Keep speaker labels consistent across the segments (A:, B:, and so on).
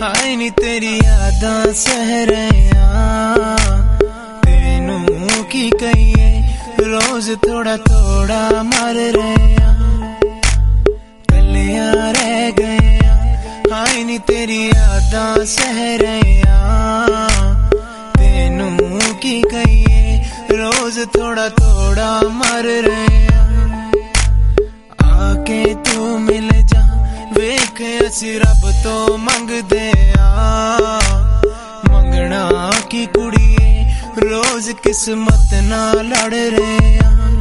A: हाय नी तेरी यादां सह रहा तेनू की कहिए रोज थोड़ा थोड़ा मर रहा कलिया रह गया हाय नी तेरी यादां सह रहा तेनू की कहिए रोज थोड़ा थोड़ा मर रहा आके तू मिल जा वेख असी रब तो मंगदे आ मंगना की कुड़िए रोज किस्मत ना लड़ रहे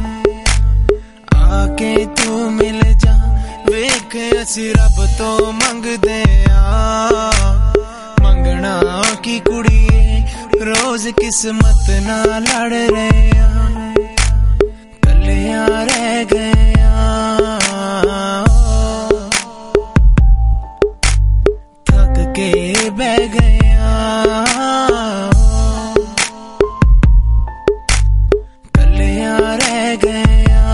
A: आके तू मिल जा वेख असी रब तो मंगदे आ मंगना की कुड़िए रोज किस्मत ना लड़ रहे कलिया रह गया थक के बह गया कलिया रह गया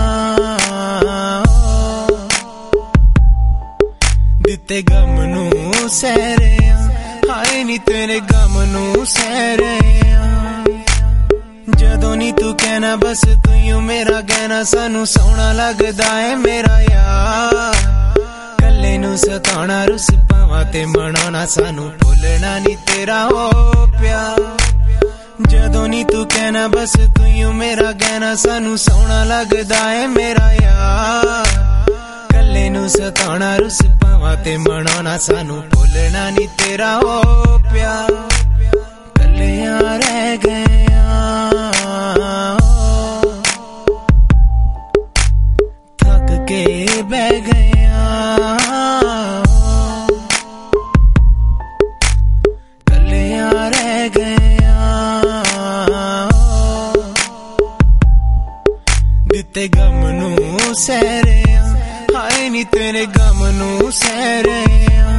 A: दिते गम नू सह रहा हाय नी तेरे गम नू सह रहा जदों नी तू कहना बस तू यूं मेरा कहना सानू सोहना लगदा है मेरा यार कल्ले नू सताना रुस पावां ते मनाना सानू भुलना नी तेरा हो प्यार जदों नी तू कहना बस तू यूं मेरा कहना सानू सोहना लगदा है मेरा यार कल्ले नू सताना रुस पावां ते मनाना सानू भुलना नी तेरा हो प्यार कलिया रह गया थक के बह गया कलिया रह गया दिते गम नू सह रहा हाय नी तेरे गम नू सह रहा